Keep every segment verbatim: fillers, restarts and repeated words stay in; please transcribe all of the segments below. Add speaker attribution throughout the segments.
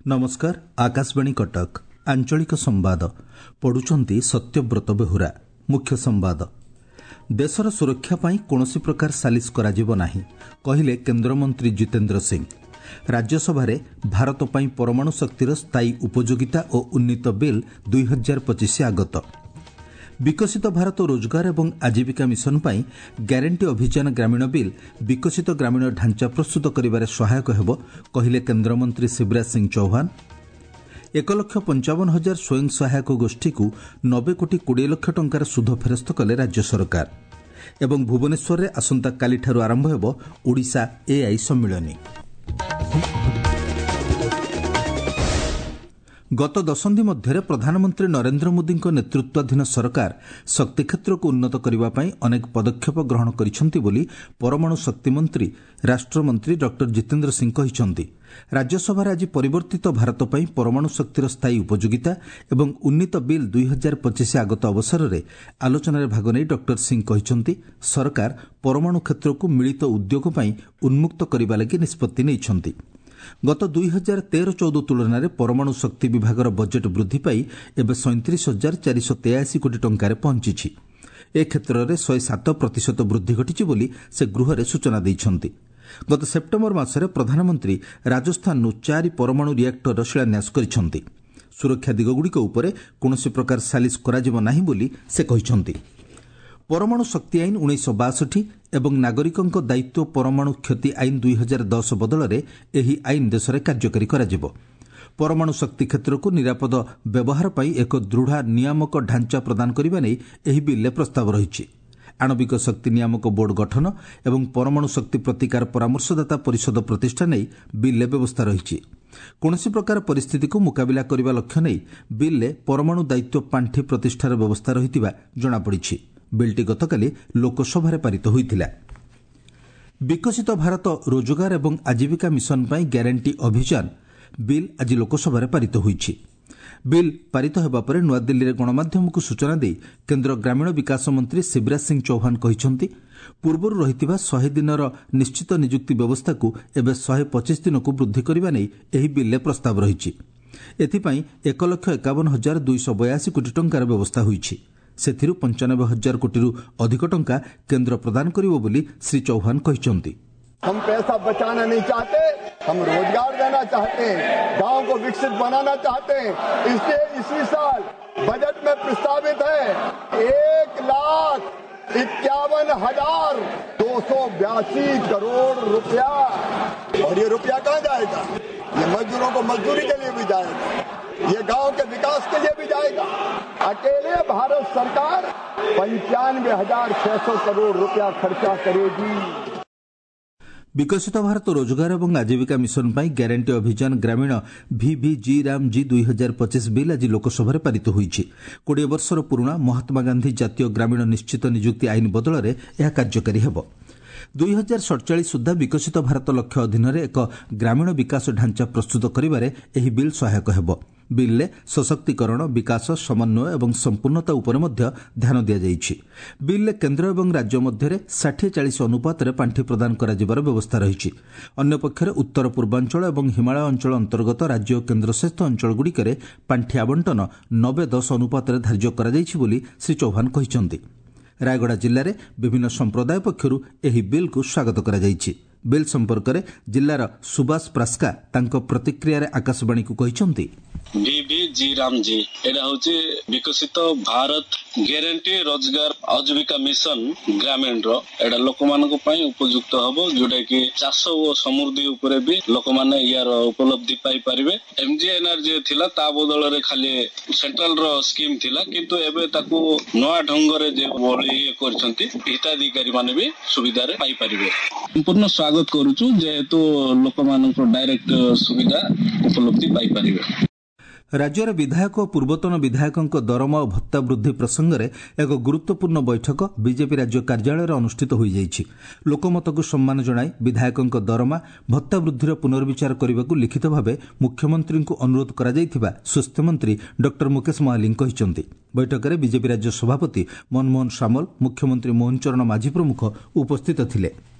Speaker 1: नमस्कार। आकाशवाणी कटक आंचलिक संवाद पढ़ुचंती सत्यव्रत बेहुरा। मुख्य संवाद। देशर सुरक्षा पाई कोनोसी प्रकार सालिस कराजिबो नाही कहिले केन्द्रमंत्री जितेन्द्र सिंह। राज्यसभा भारत पाई परमाणु शक्तिर स्थायी उपयोगिता और उन्नीत बिल दुई हजार पचिश आगत। विकसित भारत रोजगार एवं आजीविका मिशन पाई ग्यारंटी अभियान ग्रामीण बिल विकसित ग्रामीण ढांचा प्रस्तुत करिबारे सहायक हेबो कहिले केन्द्रमंत्री शिवराज सिंह चौहान। एक लक्ष पंचावन हजार स्वयं सहायक गोष्ठी को नबे कोटी कोड़े लक्ष टंकार सुध फेरस्त कले राज्य सरकार। एवं भुवनेश्वर में आसंता कालीठारु आरंभ हेबो ओडिशा एआई सम्मिलनी। गत दशंधि मध्य प्रधानमंत्री नरेंद्र मोदी नेतृत्वाधीन सरकार शक्ति क्षेत्र को उन्नत करने अनेक पदक्षेप ग्रहण करिसेंति बोली परमाणु शक्ति मंत्री राष्ट्रमंत्री डॉक्टर जितेन्द्र सिंह कहिसेंति। राज्यसभा आज परिवर्तित भारत पाई परमाणु शक्तिर स्थायी उपयोगिता एवं उन्नीत बिल दुई हजार पचिश आगत अवसर में आलोचन भाग नहीं डॉक्टर सिंह कहिसेंति सरकार परमाणु क्षेत्र को मिलित उद्योग पाई उन्मुक्त करने लगी निष्पत्ति नैछंति। गत दुई हजार तेरह चौदह तुलन में परमाणु शक्ति विभाग बजेट वृद्धि पाई एवं सैंतीस हजार चार सौ तेयासी कोटी टंकार पहुंची। ए क्षेत्र में शहे सात प्रतिशत वृद्धि घटी बोली से गृह सूचना देइछंती। गत सेप्टेम्बर मासरे प्रधानमंत्री राजस्थान चारि परमाणु रिएक्टर शिलान्यास करिसेंति। सुरक्षा दिगगुड़िक उपरे कोनोसी प्रकार सालिस कराजिबो नाही बोली से कहिसेंति। परमाणु शक्ति आईन उन्नीस सौ बासठी एवं नागरिकों दायित्व परमाणु क्षति आईन दुई हजार दस बदल में यह आईन देश में कार्यकारी कराजिबो। परमाणु शक्ति क्षेत्र को निरापद व्यवहार पाई एक दृढ़ नियामक ढांचा प्रदान करने नहीं एही बिल्ले प्रस्ताव रही। आणविक शक्ति नियामक बोर्ड गठन एवं परमाणु शक्ति प्रतिकार परामर्शदाता परिषद प्रतिष्ठा नहीं बिल्ले व्यवस्था रही। कौनसी प्रकार परिस्थिति को मुकाबिला करने लक्ष्य नहीं बिल्ले परमाणु दायित्व पांठि प्रतिष्ठार व्यवस्था रही जनापड़ी। बिलटी गतकाली लोकसभा पारित होइतिला। विकसित भारत रोजगार एवं आजीविका मिशन पाई ग्यारंटी अभियान बिल आज लोकसभा पारित होइछि। बिल पारित हेबा परे नुआदिल्ली रे गणमाध्यम को सूचना दे केन्द्र ग्रामीण विकास मंत्री शिवराज सिंह चौहान कहिसेंति पूर्वरु रहितिबा सौ दिनर निश्चित नियुक्ति व्यवस्था को एबे सौ पच्चीस दिन को वृद्धि करबा नै एही बिल्ले प्रस्ताव रहिछि। एथिपाई एक लक्ष एकावन हजार दुई सौ बयासी कोटी टंकार व्यवस्था होइछि। सेथिरु पंचानबे हजार कोटी अधिक टंका केंद्र प्रदान करिवो बोली श्री चौहान कहिसेंति।
Speaker 2: हम पैसा बचाना नहीं चाहते, हम रोजगार देना चाहते हैं, गांव को विकसित बनाना चाहते हैं। इसलिए इसी साल बजट में प्रस्तावित है एक लाख इक्यावन हजार दो सौ बयासी करोड़ रुपया। और ये रुपया कहाँ जाएगा? ये मजदूरों को मजदूरी के लिए भी जाएगा, ये गांव के विकास के लिए भी जाएगा। अकेले भारत सरकार पंचानवे हजार छह सौ करोड़ रुपया खर्चा करेगी।
Speaker 1: विकसित भारत रोजगार एवं आजीविका मिशन पाई ग्यारंटी अभियान ग्रामीण भिभिजी राम जी दुई हजार पचिश बिल आज लोकसभा पारित होइछि। कोड़े वर्षर पुराणा महात्मा गांधी जातीय ग्रामीण निश्चित नियुक्ति आईन बदल में यह कार्यकारी हेबो। दुई हजार सड़चाश सुधा विकसित भारत लक्ष्य अधीन एक ग्रामीण विकास ढांचा प्रस्तुत करिबारे एही बिल सहायक हेबो। बिल्ले सशक्तिकरण विकास समन्वय एवं संपूर्णता उपरे मध्य ध्यान दिया जाइछि। बिल्ले केन्द्र एवं राज्य मध्य षाठी चालीस अनुपात पांठि प्रदान कराजिबार व्यवस्था रही। अन्य पक्षरे उत्तर पूर्वांचल एवं हिमालय अंचल अंतर्गत राज्य और केन्द्रशासित अंचलगुड़िकरे पांठि आवंटन नबे दस अनुपात धार्य करा जाइछि बोली श्री चौहान कहिसेंति। रायगड़ा जिले में विभिन्न संप्रदाय पक्षरु एही बिल को स्वागत करा जाइछि। बिल संपर्क में जिलार सुभाष प्रास्का तांको प्रतिक्रिया रे आकाशवाणी को कहिसेंति।
Speaker 3: भिभिजी राम जी एटा होचे विकसित भारत ग्यारंटी रोजगार आजीविका मिशन ग्रामीण रो एटा लोक मानको पई उपयुक्त हबो जोटा कि चाष और समृद्धि उपरे भी लोक माने यार उपलब्धि पाई परिबे। एमजीएनआरजे थिला ता बदल रे खाली सेंट्रल रो स्कीम थिला किंतु एबे ताकू नया ढंग रे जे बोली करछंती हिताधिकारी माने भी सुविधा रे पाई परिबे। संपूर्ण स्वागत करूछु जेहेतु लोक मानको डायरेक्ट सुविधा उपलब्धि पाई परिबे।
Speaker 1: राज्यर विधायक और पूर्वतन विधायकों दरमा और भत्ता वृद्धि प्रसंग में एक गुरुत्वपूर्ण बैठक बीजेपी राज्य कार्यालय अनुष्ठित हो जाइछि। लोकमत को सम्मान जणाई विधायकों दरमा भत्ता वृद्धिर पुनर्विचार करने को लिखित भाव मुख्यमंत्री को अनुरोध करा जाइथिबा स्वास्थ्य मंत्री डॉक्टर मुकेश महालिंग कहिसेंति। बैठक में बीजेपी राज्य सभापति मनमोहन सामल, मुख्यमंत्री मोहन चरण माझी प्रमुख उपस्थित थिले।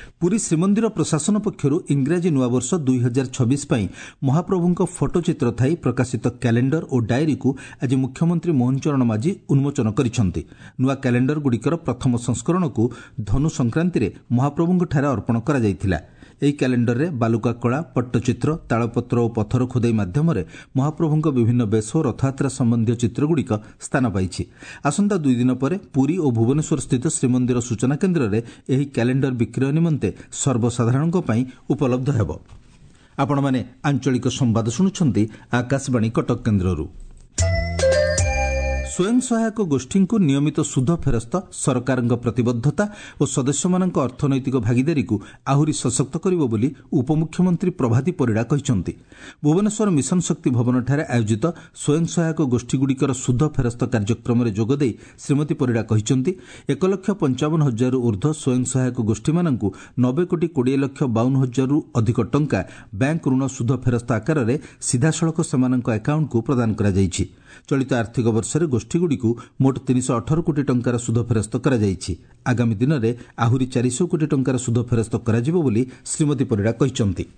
Speaker 1: ପୁରୀ ଶ୍ରୀମନ୍ଦିର ପ୍ରଶାସନ ପକ୍ଷରୁ ଇଂରାଜୀ ନୂଆବର୍ଷ ଦୁଇ ହଜାର ଛବିଶ ପାଇଁ ମହାପ୍ରଭୁଙ୍କ ଫଟୋଚିତ୍ର ଥାଇ ପ୍ରକାଶିତ କ୍ୟାଲେଣ୍ଡର ଓ ଡାଏରୀକୁ ଆଜି ମୁଖ୍ୟମନ୍ତ୍ରୀ ମୋହନ ଚରଣ ମାଝୀ ଉନ୍ମୋଚନ କରିଛନ୍ତି। ନୂଆ କ୍ୟାଲେଣ୍ଡରଗୁଡ଼ିକର ପ୍ରଥମ ସଂସ୍କରଣକୁ ଧନୁ ସଂକ୍ରାନ୍ତିରେ ମହାପ୍ରଭୁଙ୍କଠାରେ ଅର୍ପଣ କରାଯାଇଥିଲା। ଏହି କ୍ୟାଲେଣ୍ଡରରେ ବାଲୁକା କଳା, ପଟ୍ଟଚିତ୍ର, ତାଳପତ୍ର ଓ ପଥର ଖୋଦାଇ ମାଧ୍ୟମରେ ମହାପ୍ରଭୁଙ୍କ ବିଭିନ୍ନ ବେଶ ଓ ରଥଯାତ୍ରା ସମ୍ବନ୍ଧୀୟ ଚିତ୍ରଗୁଡ଼ିକ ସ୍ଥାନ ପାଇଛି। ଆସନ୍ତା ଦୁଇ ଦିନ ପରେ ପୁରୀ ଓ ଭୁବନେଶ୍ୱରସ୍ଥିତ ଶ୍ରୀମନ୍ଦିର ସୂଚନା କେନ୍ଦ୍ରରେ ଏହି କ୍ୟାଲେଣ୍ଡର ବିକ୍ରୟ ନିମନ୍ତେ ସର୍ବସାଧାରଣଙ୍କ ପାଇଁ ଉପଲବ୍ଧ ହେବ। ଆପଣମାନେ ଆଞ୍ଚଳିକ ସମ୍ବାଦ ଶୁଣୁଛନ୍ତି ଆକାଶବାଣୀ କଟକ କେନ୍ଦ୍ରରୁ। ସ୍ୱୟଂ ସହାୟକ ଗୋଷ୍ଠୀଙ୍କୁ ନିୟମିତ ସୁଧ ଫେରସ୍ତ ସରକାରଙ୍କ ପ୍ରତିବଦ୍ଧତା ଓ ସଦସ୍ୟମାନଙ୍କ ଅର୍ଥନୈତିକ ଭାଗିଦାରୀକୁ ଆହୁରି ସଶକ୍ତ କରିବ ବୋଲି ଉପମୁଖ୍ୟମନ୍ତ୍ରୀ ପ୍ରଭାତୀ ପରିଡ଼ା କହିଛନ୍ତି। ଭୁବନେଶ୍ୱର ମିଶନ ଶକ୍ତି ଭବନଠାରେ ଆୟୋଜିତ ସ୍ୱୟଂ ସହାୟକ ଗୋଷ୍ଠୀଗୁଡ଼ିକର ସୁଧ ଫେରସ୍ତ କାର୍ଯ୍ୟକ୍ରମରେ ଯୋଗଦେଇ ଶ୍ରୀମତୀ ପରିଡ଼ା କହିଛନ୍ତି, ଏକ ଲକ୍ଷ ପଞ୍ଚାବନ ହଜାରରୁ ଉର୍ଦ୍ଧ୍ୱ ସ୍ୱୟଂ ସହାୟକ ଗୋଷ୍ଠୀମାନଙ୍କୁ ନବେ କୋଟି କୋଡ଼ିଏ ଲକ୍ଷ ବାଉନ ହଜାରରୁ ଅଧିକ ଟଙ୍କା ବ୍ୟାଙ୍କ ଋଣ ସୁଧ ଫେରସ୍ତ ଆକାରରେ ସିଧାସଳଖ ସେମାନଙ୍କ ଆକାଉଣ୍ଟକୁ ପ୍ରଦାନ କରାଯାଇଛି। ଚଳିତ ଆର୍ଥିକ ବର୍ଷରେ ଗୋଷ୍ଠୀଗୁଡ଼ିକୁ ମୋଟ ତିନିଶହ ଅଠର କୋଟି ଟଙ୍କାର ସୁଧ ଫେରସ୍ତ କରାଯାଇଛି। ଆଗାମୀ ଦିନରେ ଆହୁରି ଚାରିଶହ କୋଟି ଟଙ୍କାର ସୁଧ ଫେରସ୍ତ କରାଯିବ ବୋଲି ଶ୍ରୀମତୀ ପରିଡ଼ା କହିଛନ୍ତି।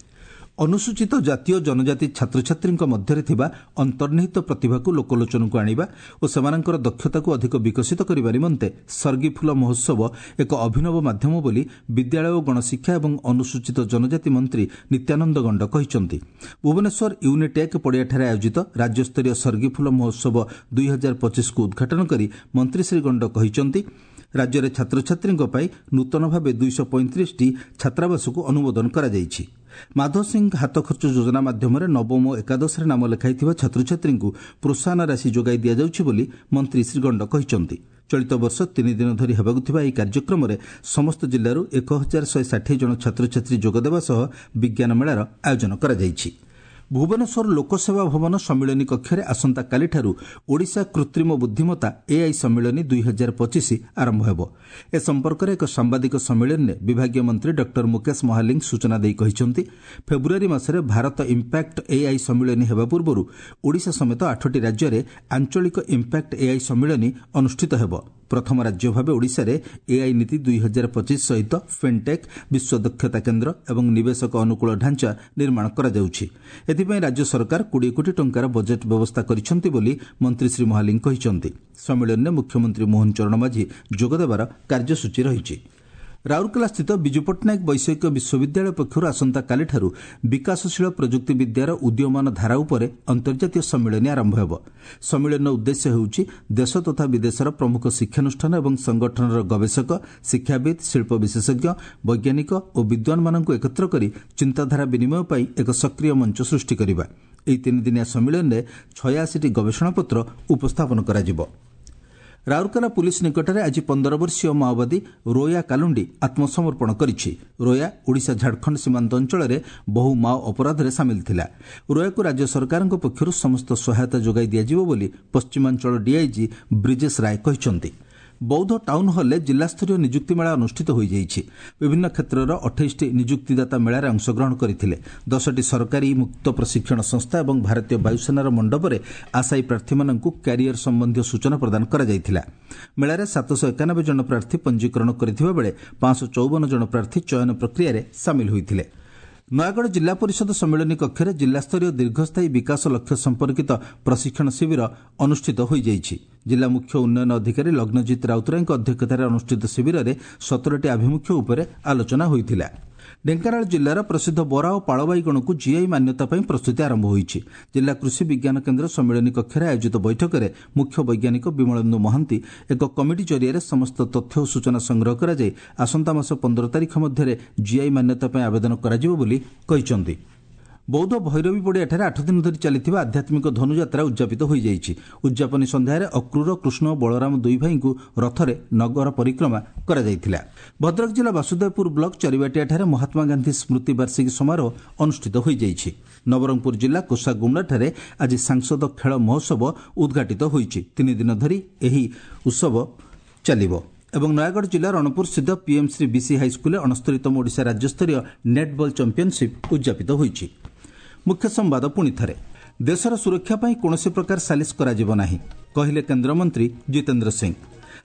Speaker 1: ଅନୁସୂଚିତ ଜାତି ଓ ଜନଜାତି ଛାତ୍ରଛାତ୍ରୀଙ୍କ ମଧ୍ୟରେ ଥିବା ଅନ୍ତର୍ନିହିତ ପ୍ରତିଭାକୁ ଲୋକଲୋଚନକୁ ଆଣିବା ଓ ସେମାନଙ୍କର ଦକ୍ଷତାକୁ ଅଧିକ ବିକଶିତ କରିବା ନିମନ୍ତେ ସର୍ଗିଫୁଲ ମହୋତ୍ସବ ଏକ ଅଭିନବ ମାଧ୍ୟମ ବୋଲି ବିଦ୍ୟାଳୟ ଓ ଗଣଶିକ୍ଷା ଏବଂ ଅନୁସୂଚିତ ଜନଜାତି ମନ୍ତ୍ରୀ ନିତ୍ୟାନନ୍ଦ ଗଣ୍ଡ କହିଛନ୍ତି। ଭୁବନେଶ୍ୱର ୟୁନିଟେକ୍ ପଡ଼ିଆଠାରେ ଆୟୋଜିତ ରାଜ୍ୟସ୍ତରୀୟ ସର୍ଗିଫୁଲ ମହୋତ୍ସବ ଦୁଇ ହଜାର ପଚିଶକୁ ଉଦ୍ଘାଟନ କରି ମନ୍ତ୍ରୀ ଶ୍ରୀ ଗଣ୍ଡ କହିଛନ୍ତି, ରାଜ୍ୟରେ ଛାତ୍ରଛାତ୍ରୀଙ୍କ ପାଇଁ ନୂତନ ଭାବେ ଦୁଇଶହ ପଇଁତିରିଶଟି ଛାତ୍ରାବାସକୁ ଅନୁମୋଦନ କରାଯାଇଛି। ମାଧବ ସିଂ ହାତ ଖର୍ଚ୍ଚ ଯୋଜନା ମାଧ୍ୟମରେ ନବମ ଓ ଏକାଦଶରେ ନାମ ଲେଖାଇଥିବା ଛାତ୍ରଛାତ୍ରୀଙ୍କୁ ପ୍ରୋତ୍ସାହନ ରାଶି ଯୋଗାଇ ଦିଆଯାଉଛି ବୋଲି ମନ୍ତ୍ରୀ ଶ୍ରୀ ଗଣ୍ଡ କହିଛନ୍ତି। ଚଳିତ ବର୍ଷ ତିନି ଦିନ ଧରି ହେବାକୁ ଥିବା ଏହି କାର୍ଯ୍ୟକ୍ରମରେ ସମସ୍ତ ଜିଲ୍ଲାରୁ ଏକ ହଜାର ଶହେ ଷାଠିଏ ଜଣ ଛାତ୍ରଛାତ୍ରୀ ଯୋଗଦେବା ସହ ବିଜ୍ଞାନ ମେଳାର ଆୟୋଜନ କରାଯାଇଛି। ଭୁବନେଶ୍ୱର ଲୋକସେବା ଭବନ ସମ୍ମିଳନୀ କକ୍ଷରେ ଆସନ୍ତାକାଲିଠାରୁ ଓଡ଼ିଶା କୃତ୍ରିମ ବୁଦ୍ଧିମତ୍ତା ଏଆଇ ସମ୍ମିଳନୀ ଦୁଇ ହଜାର ପଚିଶ ଆରମ୍ଭ ହେବ। ଏ ସମ୍ପର୍କରେ ଏକ ସାମ୍ବାଦିକ ସମ୍ମିଳନୀରେ ବିଭାଗୀୟ ମନ୍ତ୍ରୀ ଡକ୍ଟର ମୁକେଶ ମହାଲିଙ୍ଗ ସୂଚନା ଦେଇ କହିଛନ୍ତି, ଫେବୃଆରୀ ମାସରେ ଭାରତ ଇମ୍ପାକ୍ଟ ଏଆଇ ସମ୍ମିଳନୀ ହେବା ପୂର୍ବରୁ ଓଡ଼ିଶା ସମେତ ଆଠଟି ରାଜ୍ୟରେ ଆଞ୍ଚଳିକ ଇମ୍ପାକ୍ଟ ଏଆଇ ସମ୍ମିଳନୀ ଅନୁଷ୍ଠିତ ହେବ। ପ୍ରଥମ ରାଜ୍ୟ ଭାବେ ଓଡ଼ିଶାରେ ଏଆଇ ନୀତି ଦୁଇ ହଜାର ପଚିଶ ସହିତ ଫିନ୍ଟେକ୍, ବିଶ୍ୱ ଦକ୍ଷତା କେନ୍ଦ୍ର ଏବଂ ନିବେଶକ ଅନୁକୂଳ ଢାଞ୍ଚା ନିର୍ମାଣ କରାଯାଉଛି। ଏଥିପାଇଁ ରାଜ୍ୟ ସରକାର କୋଡ଼ିଏ କୋଟି ଟଙ୍କାର ବଜେଟ୍ ବ୍ୟବସ୍ଥା କରିଛନ୍ତି ବୋଲି ମନ୍ତ୍ରୀ ଶ୍ରୀ ମହାଲିଙ୍ଗ କହିଛନ୍ତି। ସମ୍ମିଳନୀରେ ମୁଖ୍ୟମନ୍ତ୍ରୀ ମୋହନ ଚରଣ ମାଝୀ ଯୋଗଦେବାର କାର୍ଯ୍ୟସୂଚୀ ରହିଛି। ରାଉରକେଲାସ୍ଥିତ ବିଜୁ ପଟ୍ଟନାୟକ ବୈଷୟିକ ବିଶ୍ୱବିଦ୍ୟାଳୟ ପକ୍ଷରୁ ଆସନ୍ତାକାଲିଠାରୁ ବିକାଶଶୀଳ ପ୍ରଯୁକ୍ତି ବିଦ୍ୟାର ଉଦୀୟମାନ ଧାରା ଉପରେ ଅନ୍ତର୍ଜାତୀୟ ସମ୍ମିଳନୀ ଆରମ୍ଭ ହେବ। ସମ୍ମିଳନୀର ଉଦ୍ଦେଶ୍ୟ ହେଉଛି ଦେଶ ତଥା ବିଦେଶର ପ୍ରମୁଖ ଶିକ୍ଷାନୁଷ୍ଠାନ ଏବଂ ସଂଗଠନର ଗବେଷକ, ଶିକ୍ଷାବିତ୍, ଶିଳ୍ପ ବିଶେଷଜ୍ଞ, ବୈଜ୍ଞାନିକ ଓ ବିଦ୍ୱାନମାନଙ୍କୁ ଏକତ୍ର କରି ଚିନ୍ତାଧାରା ବିନିମୟ ପାଇଁ ଏକ ସକ୍ରିୟ ମଞ୍ଚ ସୃଷ୍ଟି କରିବା। ଏହି ତିନିଦିନିଆ ସମ୍ମିଳନୀରେ ଛୟାଅଶୀଟି ଗବେଷଣାପତ୍ର ଉପସ୍ଥାପନ କରାଯିବ। ରାଉରକେଲା ପୁଲିସ୍ ନିକଟରେ ଆଜି ପନ୍ଦର ବର୍ଷୀୟ ମାଓବାଦୀ ରୋୟା କାଲୁଣ୍ଡି ଆତ୍ମସମର୍ପଣ କରିଛି। ରୋୟା ଓଡ଼ିଶା ଝାଡ଼ଖଣ୍ଡ ସୀମାନ୍ତ ଅଞ୍ଚଳରେ ବହୁ ମାଓ ଅପରାଧରେ ସାମିଲ ଥିଲା। ରୋୟାକୁ ରାଜ୍ୟ ସରକାରଙ୍କ ପକ୍ଷରୁ ସମସ୍ତ ସହାୟତା ଯୋଗାଇ ଦିଆଯିବ ବୋଲି ପଶ୍ଚିମାଞ୍ଚଳ ଡିଆଇଜି ବ୍ରିଜେଶ ରାୟ କହିଛନ୍ତି। ବୌଦ୍ଧ ଟାଉନ୍ ହଲ୍ରେ ଜିଲ୍ଲାସ୍ତରୀୟ ନିଯୁକ୍ତି ମେଳା ଅନୁଷ୍ଠିତ ହୋଇଯାଇଛି। ବିଭିନ୍ନ କ୍ଷେତ୍ରର ଅଠେଇଶଟି ନିଯୁକ୍ତିଦାତା ମେଳାରେ ଅଂଶଗ୍ରହଣ କରିଥିଲେ। ଦଶଟି ସରକାରୀ ମୁକ୍ତ ପ୍ରଶିକ୍ଷଣ ସଂସ୍ଥା ଏବଂ ଭାରତୀୟ ବାୟୁସେନାର ମଣ୍ଡପରେ ଆଶାୟୀ ପ୍ରାର୍ଥୀମାନଙ୍କୁ କ୍ୟାରିୟର ସମ୍ବନ୍ଧୀୟ ସୂଚନା ପ୍ରଦାନ କରାଯାଇଥିଲା। ମେଳାରେ ସାତଶହ ଏକାନବେ ଜଣ ପ୍ରାର୍ଥୀ ପଞ୍ଜୀକରଣ କରିଥିବା ବେଳେ ପାଞ୍ଚଶହ ଚଉବନ ଜଣ ପ୍ରାର୍ଥୀ ଚୟନ ପ୍ରକ୍ରିୟାରେ ସାମିଲ ହୋଇଥିଲେ। ନୟାଗଡ଼ ଜିଲ୍ଲା ପରିଷଦ ସମ୍ମିଳନୀ କକ୍ଷରେ ଜିଲ୍ଲାସ୍ତରୀୟ ଦୀର୍ଘସ୍ଥାୟୀ ବିକାଶ ଲକ୍ଷ୍ୟ ସମ୍ପର୍କିତ ପ୍ରଶିକ୍ଷଣ ଶିବିର ଅନୁଷ୍ଠିତ ହୋଇଯାଇଛି। ଜିଲ୍ଲା ମୁଖ୍ୟ ଉନ୍ନୟନ ଅଧିକାରୀ ଲଗ୍ନଜିତ ରାଉତରାୟଙ୍କ ଅଧ୍ୟକ୍ଷତାରେ ଅନୁଷ୍ଠିତ ଶିବିରରେ ସତରଟି ଆଭିମୁଖ୍ୟ ଉପରେ ଆଲୋଚନା ହୋଇଥିଲା। ଢେଙ୍କାନାଳ ଜିଲ୍ଲାର ପ୍ରସିଦ୍ଧ ବରା ଓ ପାଳବାଇଗଣକୁ ଜିଆଇ ମାନ୍ୟତା ପାଇଁ ପ୍ରସ୍ତୁତି ଆରମ୍ଭ ହୋଇଛି। ଜିଲ୍ଲା କୃଷି ବିଜ୍ଞାନ କେନ୍ଦ୍ର ସମ୍ମିଳନୀ କକ୍ଷରେ ଆୟୋଜିତ ବୈଠକରେ ମୁଖ୍ୟ ବୈଜ୍ଞାନିକ ବିମଳେନ୍ଦୁ ମହାନ୍ତି ଏକ କମିଟି ଜରିଆରେ ସମସ୍ତ ତଥ୍ୟ ଓ ସୂଚନା ସଂଗ୍ରହ କରାଯାଇ ଆସନ୍ତା ମାସ ପନ୍ଦର ତାରିଖ ମଧ୍ୟରେ ଜିଆଇ ମାନ୍ୟତା ପାଇଁ ଆବେଦନ କରାଯିବ ବୋଲି କହିଛନ୍ତି। ବୌଦ୍ଧ ଭୈରବୀ ପଡ଼ିଆଠାରେ ଆଠ ଦିନ ଧରି ଚାଲିଥିବା ଆଧ୍ୟାତ୍ମିକ ଧନୁଯାତ୍ରା ଉଦ୍ଯାପିତ ହୋଇଯାଇଛି। ଉଦ୍ଯାପନୀ ସନ୍ଧ୍ୟାରେ ଅକ୍ରୁର କୃଷ୍ଣ ଓ ବଳରାମ ଦୁଇ ଭାଇଙ୍କୁ ରଥରେ ନଗର ପରିକ୍ରମା କରାଯାଇଥିଲା। ଭଦ୍ରକ ଜିଲ୍ଲା ବାସୁଦେବପୁର ବ୍ଲକ ଚରିବାଟିଆଠାରେ ମହାତ୍ମାଗାନ୍ଧୀ ସ୍ମୃତି ବାର୍ଷିକୀ ସମାରୋହ ଅନୁଷ୍ଠିତ ହୋଇଯାଇଛି। ନବରଙ୍ଗପୁର ଜିଲ୍ଲା କୋଷାଗୁମ୍ଡାଠାରେ ଆଜି ସାଂସଦ ଖେଳ ମହୋତ୍ସବ ଉଦ୍ଘାଟିତ ହୋଇଛି। ତିନି ଦିନ ଧରି ଏହି ଉତ୍ସବ ଚାଲିବ ଏବଂ ନୟାଗଡ଼ ଜିଲ୍ଲା ରଣପୁରସ୍ଥିତ ପିଏମ୍ ଶ୍ରୀ ବିସି ହାଇସ୍କୁଲରେ ଅଣସ୍ତରୀତମ ଓଡ଼ିଶା ରାଜ୍ୟସ୍ତରୀୟ ନେଟ୍ ବଲ୍ ଚାମ୍ପିୟନସିପ୍ ଉଦ୍ଯାପିତ ହୋଇଛି। ମୁଖ୍ୟ ସମ୍ବାଦ ପୁଣି ଥରେ। ଦେଶର ସୁରକ୍ଷା ପାଇଁ କୌଣସି ପ୍ରକାର ସାଲିସ କରାଯିବ ନାହିଁ, କହିଲେ କେନ୍ଦ୍ରମନ୍ତ୍ରୀ ଜିତେନ୍ଦ୍ର ସିଂ।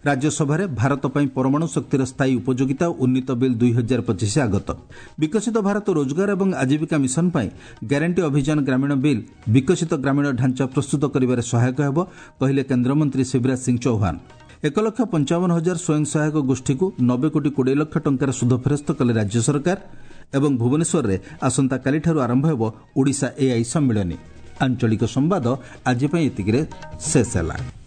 Speaker 1: राज्यसभा भारत पर परमाणु शक्तिर स्थायी उपयोगिता उन्नीत बिल दुई हजार पचिश आगत विकसित भारत रोजगार और आजीविका मिशन पर ग्यारंटी अभियान ग्रामीण बिल विकसित ग्रामीण ढांचा प्रस्तुत कर सहायक होब कहले केन्द्रमंत्री शिवराज सिंह चौहान। एक लक्ष पंचावन हजार स्वयं सहायक गोष्ठी को नब्बे कोटी कोड़े लक्ष टंकार सुध फेरस्त कले राज्य सरकार एवं भुवनेश्वर में आसंता कालीठारु आरंभ होब ओडिशा एआई सम्मेलन। आंचलिक संवाद आज एतिकिरे शेष है।